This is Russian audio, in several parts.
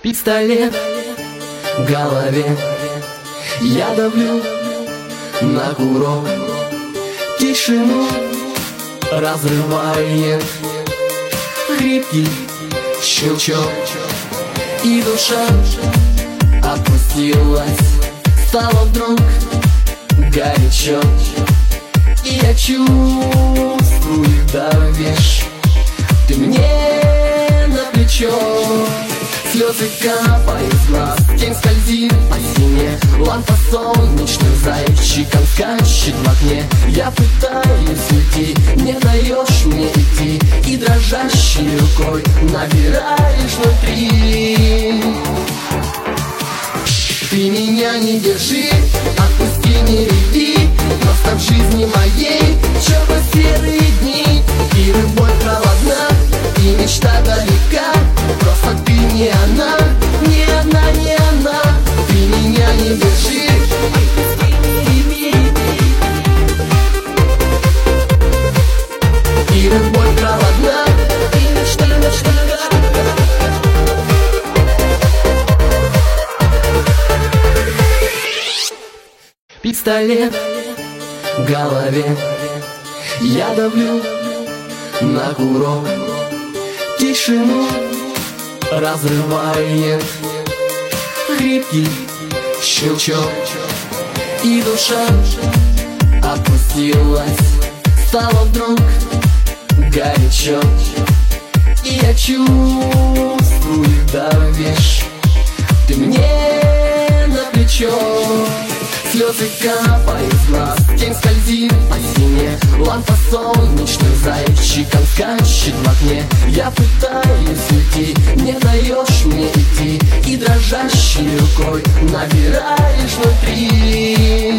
Пистолет в голове, я давлю на курок. Тишину разрывает хрипкий щелчок, и душа опустилась, стало вдруг горячо. И я чувствую, давишь ты мне на плечо. Слезы капают с глаз, тень скользит по стене. Лампа солнечным зайчиком скачет в окне. Я пытаюсь уйти, не даешь мне идти, и дрожащей рукой набираешь внутри. Ты меня не держи, отпусти, не реви, просто в жизни моей черно-серые дни. И любовь проводна, и мечта далека, просто ты не она, не она, не она. Ты меня не держи, отпусти, не реви. И любовь проводна, и мечта далека. Пистолет в голове, я давлю на курок. Тишину разрывает хрипкий щелчок, и душа опустилась, стало вдруг горячо. И я чувствую, давишь ты мне на плечо. Слезы капают с глаз, тень скользит по стене. Лампа солнечным зайчиком скачет в окне. Я пытаюсь уйти, не даешь мне идти, и дрожащей рукой набираешь внутри.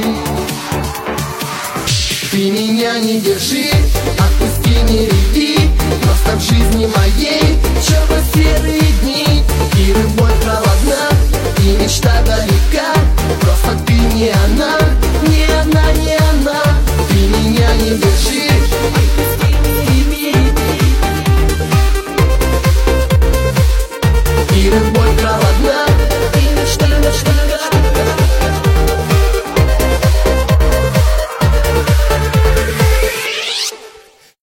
Ты меня не держи, отпусти, не реви, просто в жизни моей черно-серые дни. И любовь проводна, и мечта далека, просто ты не она, не она, не она. Ты меня не держи, отпусти, не реви. И любовь проводна.